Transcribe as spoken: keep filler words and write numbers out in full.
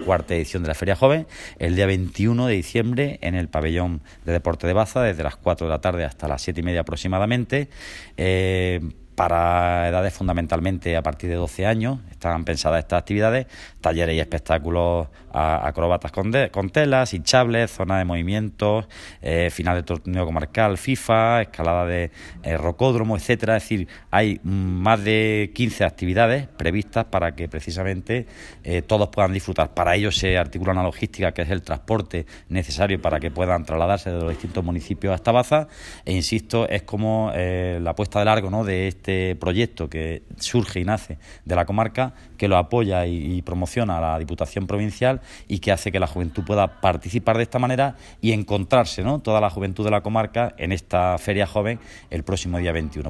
cuarta edición de la Feria Joven, el día veintiuno de diciembre en el pabellón de deporte de Baza, desde las cuatro de la tarde hasta las siete y media aproximadamente. Eh, para edades fundamentalmente a partir de doce años están pensadas estas actividades, talleres y espectáculos a, acróbatas con, de, con telas, hinchables, zona de movimientos, eh, final de torneo comarcal FIFA, escalada de eh, rocódromo, etcétera. Es decir, hay más de quince actividades previstas para que precisamente eh, todos puedan disfrutar. Para ello se articula una logística que es el transporte necesario para que puedan trasladarse de los distintos municipios hasta Baza, e insisto, es como eh, la puesta de largo, ¿no?, de este Este proyecto que surge y nace de la comarca, que lo apoya y, y promociona la Diputación Provincial y que hace que la juventud pueda participar de esta manera y encontrarse, ¿no?, toda la juventud de la comarca en esta Feria Joven el próximo día veintiuno.